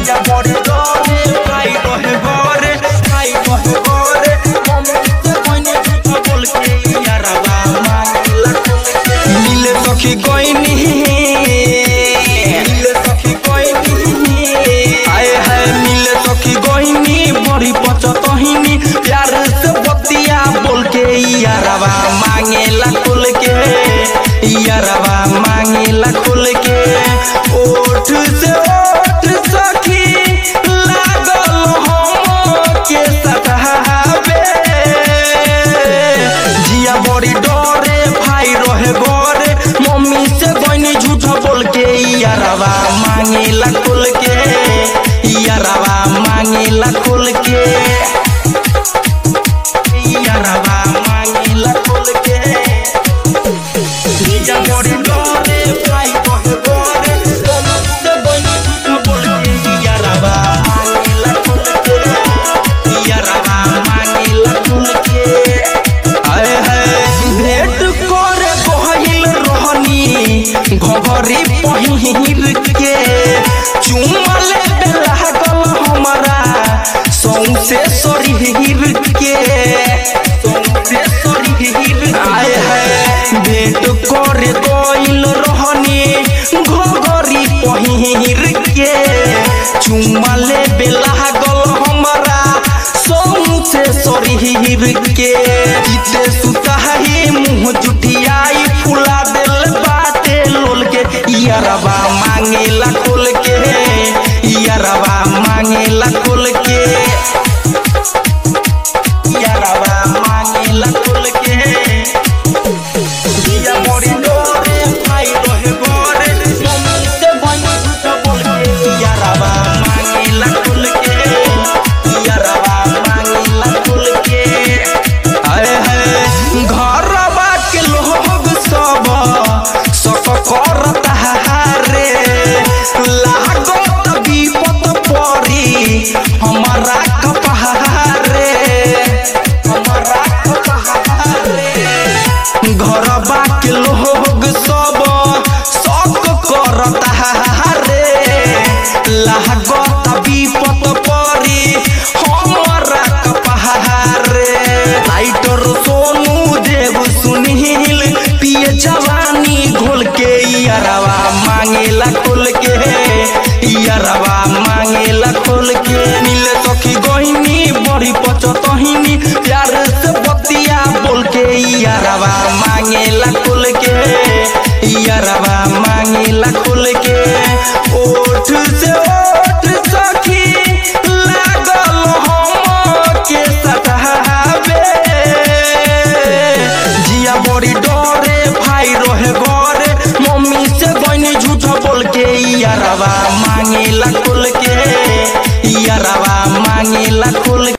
जिया बड़ी डरे भाई रहे घरे भाई रहे घरे मम्मी से कोइने झूठा बोल के यारवा मांगेला खोल के मिले सखी कोइनी मिले सखी कोइनी आए है मिले सखी कोइनी बड़ी पचतहिनी प्यार से बतिया बोल के यारवा मांगेला खोल के यारवा मांगेला खोल के ओठ से ओठ सखी लागल हम के सतावे जिया बड़ी डरे भाई रहे घरे मम्मी से कोइनी झूठा बोल के यारवा मांगेला खोल के यारवा मांगेला खोल के यारवा मांगेला खोल के जिया बड़ी डरे भाई रहे घरे मम्मी से कोइनी झूठा बोल के यारवा मांगेला खोल के यारवा मांगेला खोल के आए है भेंट करे बहिल रहनी घघरी पहिर के चुमा ले लागल हमारा सौंसे शरीर के सौंसे शरीर आए है भेंट करे गइल रहनी घघरी पहिर के चुमा ले लागल हमारा सौंसे शरीर के जीते सुताही मुँह जुठियाई फुला दिल बाटे लोल के यारवा मांगेला खोल के यारवा मांगेला खोल के यारवा मांगेला खोल के जिया बड़ी डरे भाई रहे घरे मम्मी से कोइनी झूठा बोल के यारवा मांगेला खोल के यारवा मांगेला खोल के आए है घरवा के लोग सब सक करता रे लागत विपत पड़ी हमारा कपहारे हमारा कपहारे घरवा के लोग सब सक करता रे लागत विपत पड़ी हमारा कपहारे लाइटर सोनू देव सुनील पिए जवानी घोल के यारवा मांगेला खोल के यारवा मांगेला खोल के मिले सखी गहिनी बड़ी पचतहिनी प्यार से बतिया बोल के यारवा मांगेला खोल के यारवा मांगेला खोल के ओठ से ओठ सखी लागल हम के सतावे जिया बड़ी डरे भाई रहे घरे मम्मी से कोइनी झूठा बोल के यारवा मांगेला खोल के यारवा मांगेला खोल